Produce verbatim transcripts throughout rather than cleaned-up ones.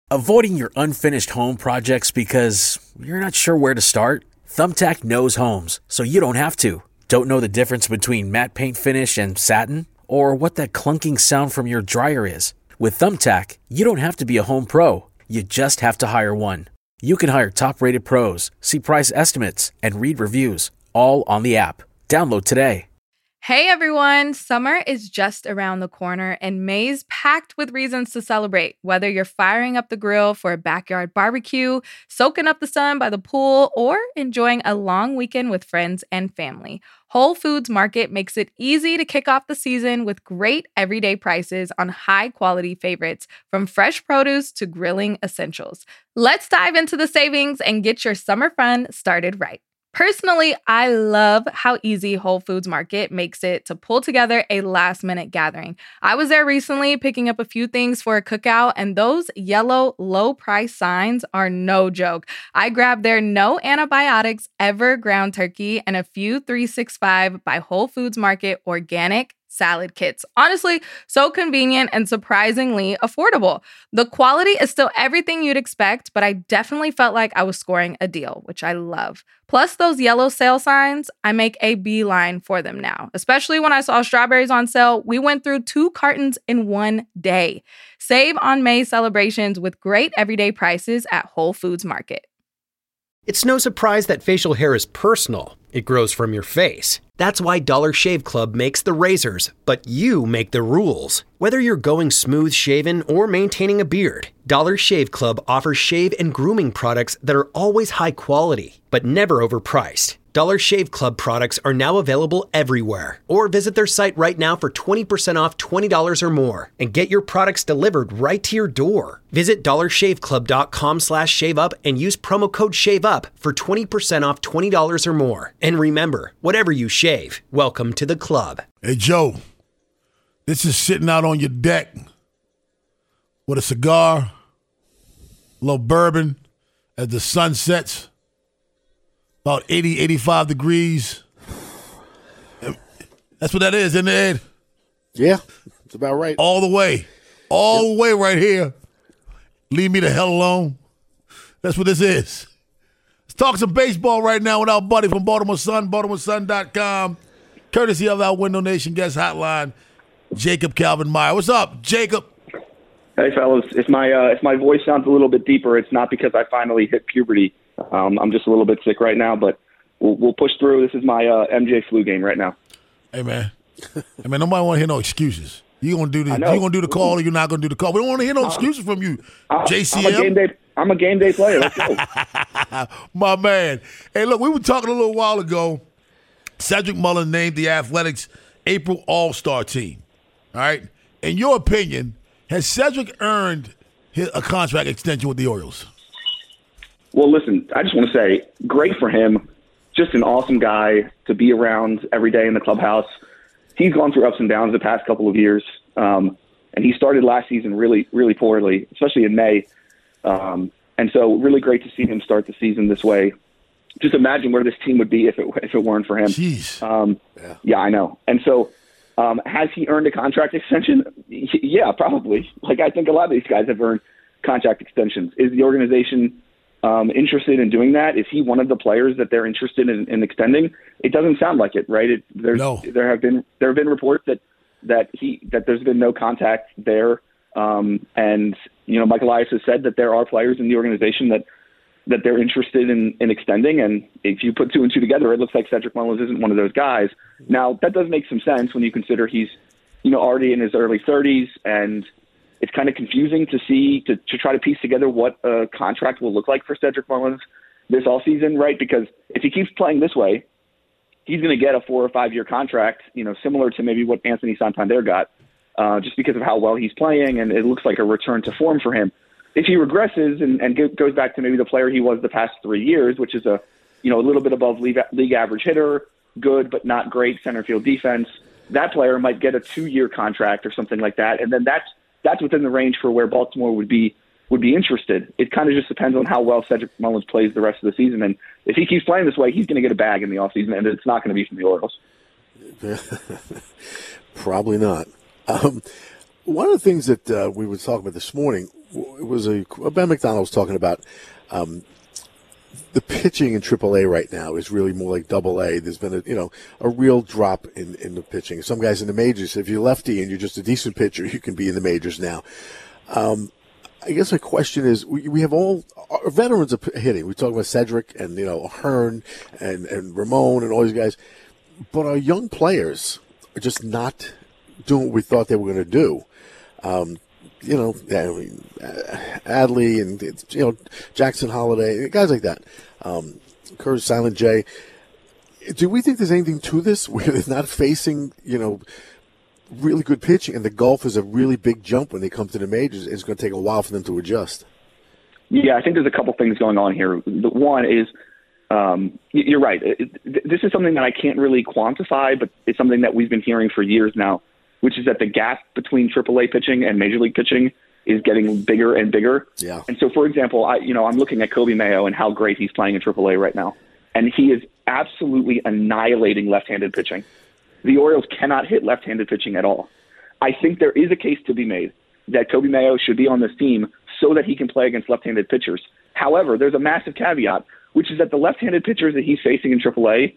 Avoiding your unfinished home projects because you're not sure where to start? Thumbtack knows homes, so you don't have to. Don't know the difference between matte paint finish and satin? Or what that clunking sound from your dryer is? With Thumbtack, you don't have to be a home pro. You just have to hire one. You can hire top-rated pros, see price estimates, and read reviews, all on the app. Download today. Hey everyone, summer is just around the corner and May's packed with reasons to celebrate. Whether you're firing up the grill for a backyard barbecue, soaking up the sun by the pool, or enjoying a long weekend with friends and family, Whole Foods Market makes it easy to kick off the season with great everyday prices on high-quality favorites, from fresh produce to grilling essentials. Let's dive into the savings and get your summer fun started right. Personally, I love how easy Whole Foods Market makes it to pull together a last-minute gathering. I was there recently picking up a few things for a cookout, and those yellow low-price signs are no joke. I grabbed their no antibiotics ever ground turkey and a few three sixty-five by Whole Foods Market organic salad kits. Honestly, so convenient and surprisingly affordable. The quality is still everything you'd expect, but I definitely felt like I was scoring a deal, which I love. Plus those yellow sale signs, I make a beeline for them now. Especially when I saw strawberries on sale, we went through two cartons in one day. Save on May celebrations with great everyday prices at Whole Foods Market. It's no surprise that facial hair is personal. It grows from your face. That's why Dollar Shave Club makes the razors, but you make the rules. Whether you're going smooth shaven or maintaining a beard, Dollar Shave Club offers shave and grooming products that are always high quality, but never overpriced. Dollar Shave Club products are now available everywhere. Or visit their site right now for twenty percent off twenty dollars or more and get your products delivered right to your door. Visit dollarshaveclub.com slash shave up and use promo code SHAVEUP for twenty percent off twenty dollars or more. And remember, whatever you shave, welcome to the club. Hey, Joe, this is sitting out on your deck with a cigar, a little bourbon as the sun sets. About eighty, eighty-five degrees. That's what that is, isn't it, Ed? Yeah, it's about right. All the way. All yep. the way right here. Leave me the hell alone. That's what this is. Let's talk some baseball right now with our buddy from Baltimore Sun, baltimore sun dot com. Courtesy of our Window Nation guest hotline, Jacob Calvin Meyer. What's up, Jacob? Hey, fellas. If my uh, if my voice sounds a little bit deeper, it's not because I finally hit puberty. Um, I'm just a little bit sick right now, but we'll, we'll push through. This is my uh, M J flu game right now. Hey, man. Hey, man, nobody want to hear no excuses. You gonna do the you gonna do the call or you're not gonna do the call. We don't want to hear no uh, excuses from you, uh, J C M. I'm a game day, I'm a game day player. Let's go. My man. Hey, look, we were talking a little while ago. Cedric Mullins named the Athletics April All-Star team. All right? In your opinion, has Cedric earned his, a contract extension with the Orioles? Well, listen, I just want to say, great for him. Just an awesome guy to be around every day in the clubhouse. He's gone through ups and downs the past couple of years, um, and he started last season really, really poorly, especially in May. Um, and so really great to see him start the season this way. Just imagine where this team would be if it if it weren't for him. Jeez. Um, yeah. yeah, I know. And so um, has he earned a contract extension? Yeah, probably. Like, I think a lot of these guys have earned contract extensions. Is the organization um, interested in doing that? Is he one of the players that they're interested in, in extending? It doesn't sound like it, right? It, there's, no. There have been there have been reports that that he that there's been no contact there, um, and you know, Mike Elias has said that there are players in the organization that that they're interested in, in extending. And if you put two and two together, it looks like Cedric Mullins isn't one of those guys. Now, that does make some sense when you consider he's, you know, already in his early thirties, and it's kind of confusing to see, to, to try to piece together what a contract will look like for Cedric Mullins this offseason, right? Because if he keeps playing this way, he's going to get a four or five year contract, you know, similar to maybe what Anthony Santander got, uh, just because of how well he's playing. And it looks like a return to form for him. If he regresses and, and goes back to maybe the player he was the past three years, which is a, you know, a little bit above league, league average hitter, good but not great center field defense, that player might get a two-year contract or something like that, and then that's that's within the range for where Baltimore would be would be interested. It kind of just depends on how well Cedric Mullins plays the rest of the season, and if he keeps playing this way, he's going to get a bag in the offseason, and it's not going to be from the Orioles. Probably not. Um, one of the things that uh, we were talking about this morning, it was a Ben McDonald was talking about um, the pitching in triple A right now is really more like double A. There's been a you know a real drop in, in the pitching. Some guys in the majors, if you're lefty and you're just a decent pitcher, you can be in the majors now. Um, I guess my question is, we, we have all our veterans are hitting. We talk about Cedric and you know Hearn and, and Ramon and all these guys, but our young players are just not doing what we thought they were going to do. Um, you know, I mean, Adley and you know Jackson Holiday, guys like that. Um, Curtis Silent J. Do we think there's anything to this where they're not facing you know? really good pitching, and the golf is a really big jump when they come to the majors. It's going to take a while for them to adjust. Yeah, I think there's a couple things going on here. The one is, um, you're right. This is something that I can't really quantify, but it's something that we've been hearing for years now, which is that the gap between triple A pitching and Major League pitching is getting bigger and bigger. Yeah. And so, for example, I, you know, I'm looking at Kobe Mayo and how great he's playing in triple A right now, and he is absolutely annihilating left-handed pitching. The Orioles cannot hit left-handed pitching at all. I think there is a case to be made that Kobe Mayo should be on this team so that he can play against left-handed pitchers. However, there's a massive caveat, which is that the left-handed pitchers that he's facing in triple A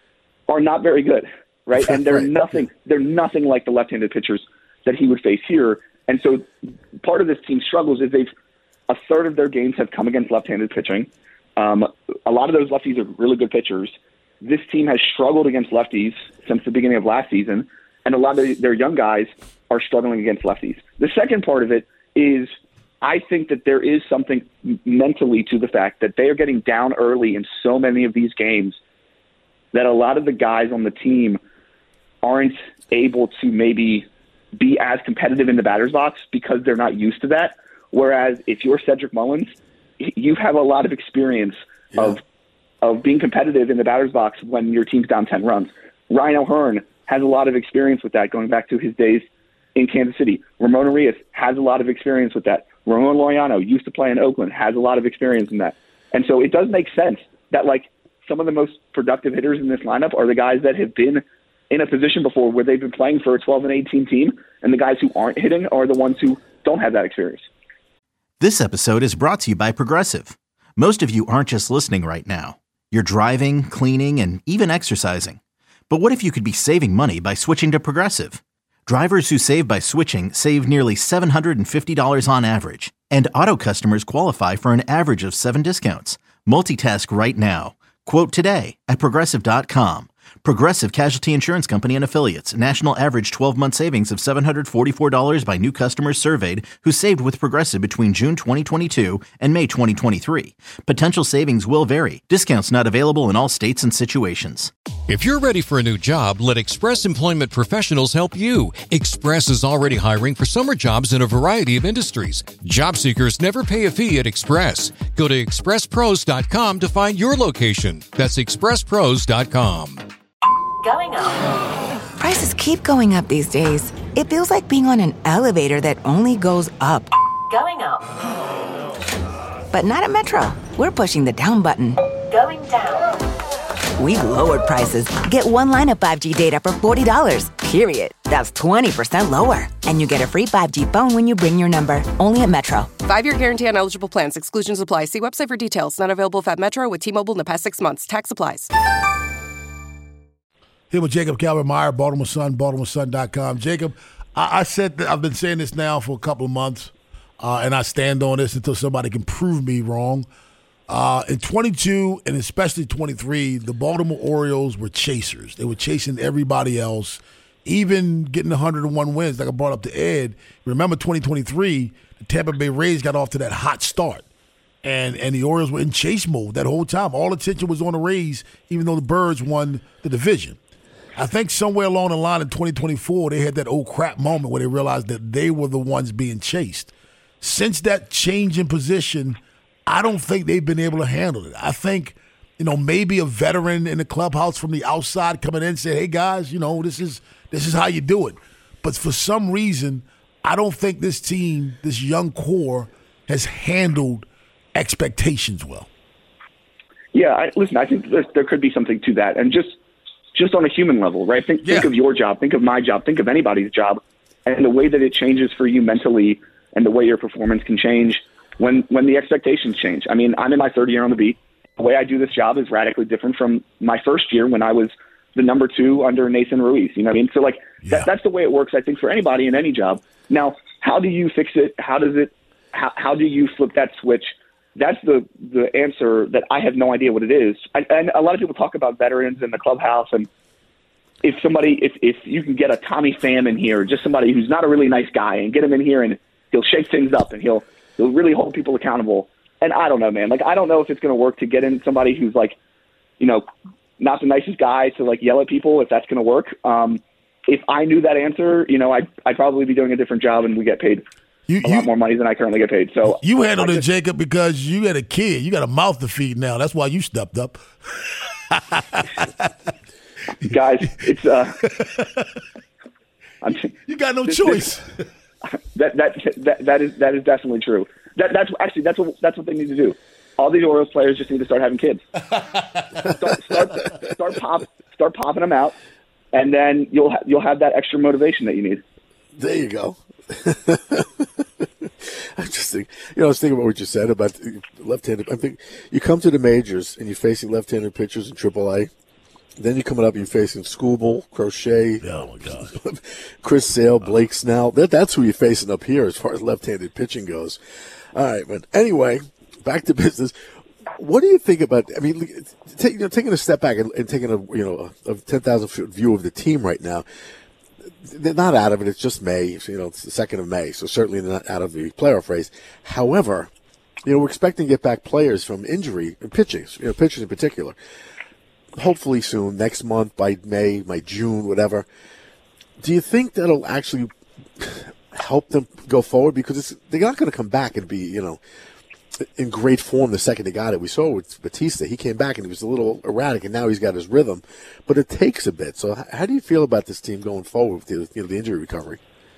are not very good, right? And they're right. nothing they're nothing like the left-handed pitchers that he would face here. And so part of this team's struggles is they've a third of their games have come against left-handed pitching. Um, a lot of those lefties are really good pitchers. This team has struggled against lefties since the beginning of last season, and a lot of their young guys are struggling against lefties. The second part of it is I think that there is something mentally to the fact that they are getting down early in so many of these games that a lot of the guys on the team aren't able to maybe be as competitive in the batter's box because they're not used to that. Whereas if you're Cedric Mullins, you have a lot of experience yeah. of of being competitive in the batter's box when your team's down ten runs. Ryan O'Hearn has a lot of experience with that, going back to his days in Kansas City. Ramon Arias has a lot of experience with that. Ramon Laureano used to play in Oakland, has a lot of experience in that. And so it does make sense that, like, some of the most productive hitters in this lineup are the guys that have been in a position before where they've been playing for a twelve and eighteen team, and the guys who aren't hitting are the ones who don't have that experience. This episode is brought to you by Progressive. Most of you aren't just listening right now. You're driving, cleaning, and even exercising. But what if you could be saving money by switching to Progressive? Drivers who save by switching save nearly seven hundred fifty dollars on average. And auto customers qualify for an average of seven discounts. Multitask right now. Quote today at Progressive dot com. Progressive Casualty Insurance Company and Affiliates. National average twelve-month savings of seven hundred forty-four dollars by new customers surveyed who saved with Progressive between June twenty twenty-two and May twenty twenty-three. Potential savings will vary. Discounts not available in all states and situations. If you're ready for a new job, let Express Employment Professionals help you. Express is already hiring for summer jobs in a variety of industries. Job seekers never pay a fee at Express. Go to express pros dot com to find your location. That's express pros dot com. Going up. Prices keep going up these days. It feels like being on an elevator that only goes up. Going up. But not at Metro. We're pushing the down button. Going down. We've lowered prices. Get one line of five G data for forty dollars, period. That's twenty percent lower. And you get a free five G phone when you bring your number. Only at Metro. Five-year guarantee on eligible plans. Exclusions apply. See website for details. Not available at Metro with T-Mobile in the past six months. Tax applies. Here with Jacob Calvert-Meyer, Baltimore Sun, Baltimore Sun dot com. Jacob, I, I said that I've been saying this now for a couple of months, uh, and I stand on this until somebody can prove me wrong. Uh, in twenty-two and especially twenty-three, the Baltimore Orioles were chasers. They were chasing everybody else, even getting one hundred one wins, like I brought up to Ed. Remember twenty twenty-three, the Tampa Bay Rays got off to that hot start, and, and the Orioles were in chase mode that whole time. All attention was on the Rays, even though the Birds won the division. I think somewhere along the line in twenty twenty-four, they had that old crap moment where they realized that they were the ones being chased. Since that change in position, I don't think they've been able to handle it. I think, you know, maybe a veteran in the clubhouse from the outside coming in and say, hey, guys, you know, this is this is how you do it. But for some reason, I don't think this team, this young core, has handled expectations well. Yeah, I, listen, I think there, there could be something to that. And just just on a human level, right? Think, yeah. think of your job, think of my job, think of anybody's job, and the way that it changes for you mentally and the way your performance can change when when the expectations change. I mean, I'm in my third year on the beat. The way I do this job is radically different from my first year when I was the number two under Nathan Ruiz. You know what I mean? So, like, Yeah. that, that's the way it works, I think, for anybody in any job. Now, how do you fix it? How does it? How, how do you flip that switch? That's the, the answer that I have no idea what it is. I, and a lot of people talk about veterans in the clubhouse, and if somebody, if, if you can get a Tommy Pham in here, just somebody who's not a really nice guy, and get him in here, and he'll shake things up, and he'll he'll really hold people accountable. And I don't know, man. Like, I don't know if it's going to work to get in somebody who's, like, you know, not the nicest guy to, like, yell at people, if that's going to work. Um, if I knew that answer, you know, I'd, I'd probably be doing a different job, and we get paid You, a you, lot more money than I currently get paid. So you handled I it, just- Jacob, because you had a kid. You got a mouth to feed now. That's why you stepped up. guys, it's uh, I'm, You got no this- choice. that, that that that is that is definitely true. That that's actually that's what that's what they need to do. All these Orioles players just need to start having kids. start, start start pop start popping them out, and then you'll ha- you'll have that extra motivation that you need. There you go. I just think, you know, I was thinking about what you said about left-handed. I think you come to the majors and you're facing left-handed pitchers in triple A. Then you're coming up and you're facing Skubal, Crochet, Oh, my God. Chris Sale, Blake Snell. That, that's who you're facing up here as far as left-handed pitching goes. All right, but anyway, back to business. What do you think about? I mean, take, you know, taking a step back and, and taking a you know a, a ten thousand foot view of the team right now. They're not out of it. It's just May. You know, it's the second of May, so certainly they're not out of the playoff race. However, you know, we're expecting to get back players from injury and pitching, you know, pitchers in particular. Hopefully soon, next month, by May, by June, whatever. Do you think that'll actually help them go forward? Because it's, they're not going to come back and be, you know, in great form the second they got it. We saw with Batista. He came back and he was a little erratic, and now he's got his rhythm. But it takes a bit. So how do you feel about this team going forward with the, you know, the injury recovery?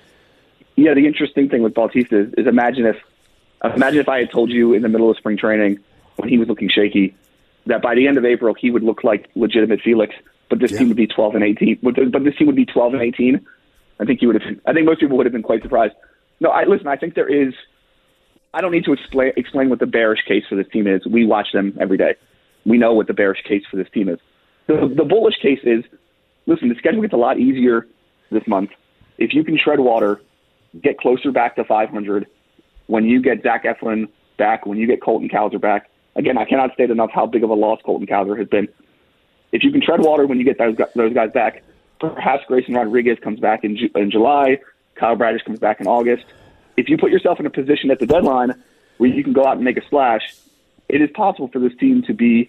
Yeah, the interesting thing with Bautista is, is imagine if imagine if I had told you in the middle of spring training when he was looking shaky that by the end of April he would look like legitimate Felix, but this Yeah. team would be twelve and eighteen. But but this team would be twelve and eighteen. I think you would have. I think most people would have been quite surprised. No, I listen. I think there is. I don't need to explain explain what the bearish case for this team is. We watch them every day. We know what the bearish case for this team is. The, the bullish case is, listen, the schedule gets a lot easier this month. If you can tread water, get closer back to five hundred, when you get Zach Eflin back, when you get Colton Cowser back, again, I cannot state enough how big of a loss Colton Cowser has been. If you can tread water when you get those, those guys back, perhaps Grayson Rodriguez comes back in, in July, Kyle Bradish comes back in August. If you put yourself in a position at the deadline where you can go out and make a splash, it is possible for this team to be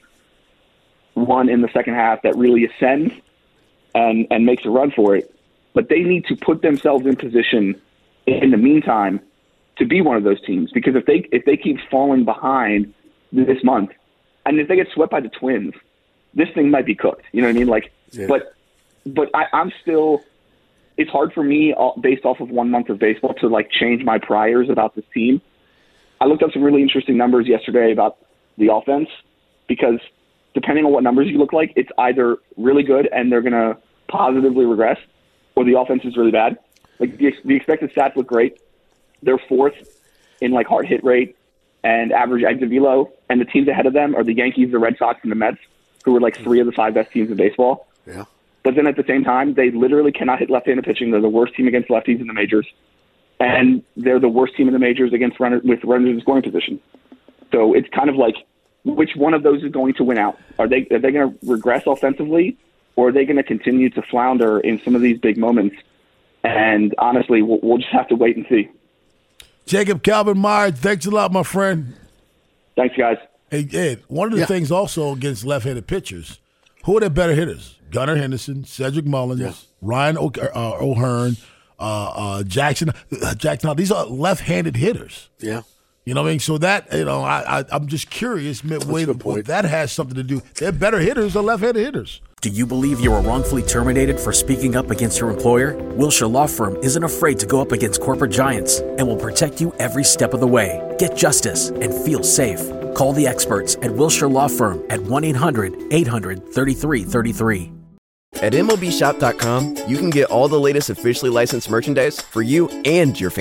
one in the second half that really ascends and, and makes a run for it. But they need to put themselves in position in the meantime to be one of those teams. Because if they if they keep falling behind this month, and if they get swept by the Twins, this thing might be cooked. You know what I mean? Like, Yeah. but but I, I'm still. It's hard for me, based off of one month of baseball, to like change my priors about this team. I looked up some really interesting numbers yesterday about the offense, because depending on what numbers you look like, it's either really good and they're going to positively regress, or the offense is really bad. Like the, the expected stats look great. They're fourth in like hard hit rate and average exit velo, and the teams ahead of them are the Yankees, the Red Sox, and the Mets, who are like three of the five best teams in baseball. Yeah. But then at the same time, they literally cannot hit left-handed pitching. They're the worst team against lefties in the majors, and they're the worst team in the majors against runners with runners in scoring position. So it's kind of like, which one of those is going to win out? Are they are they going to regress offensively, or are they going to continue to flounder in some of these big moments? And honestly, we'll, we'll just have to wait and see. Jacob Calvin Myers, thanks a lot, my friend. Thanks, guys. Hey, Ed, one of the Yeah. things also against left-handed pitchers, who are their better hitters? Gunnar Henderson, Cedric Mullins, Yeah. Ryan o- uh, O'Hearn, uh, uh, Jackson. Uh, Jackson. These are left-handed hitters. Yeah. You know what I mean? So that, you know, I, I, I'm just curious a wait, good point. that has something to do. They're better hitters than left-handed hitters. Do you believe you were wrongfully terminated for speaking up against your employer? Wilshire Law Firm isn't afraid to go up against corporate giants and will protect you every step of the way. Get justice and feel safe. Call the experts at Wilshire Law Firm at one eight hundred eight hundred thirty-three thirty-three. At M L B Shop dot com, you can get all the latest officially licensed merchandise for you and your family.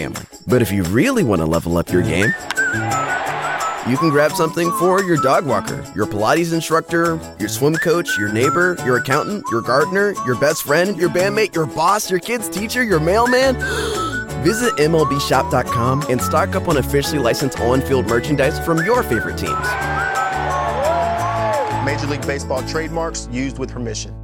But if you really want to level up your game, you can grab something for your dog walker, your Pilates instructor, your swim coach, your neighbor, your accountant, your gardener, your best friend, your bandmate, your boss, your kid's teacher, your mailman. Visit M L B shop dot com and stock up on officially licensed on-field merchandise from your favorite teams. Major League Baseball trademarks used with permission.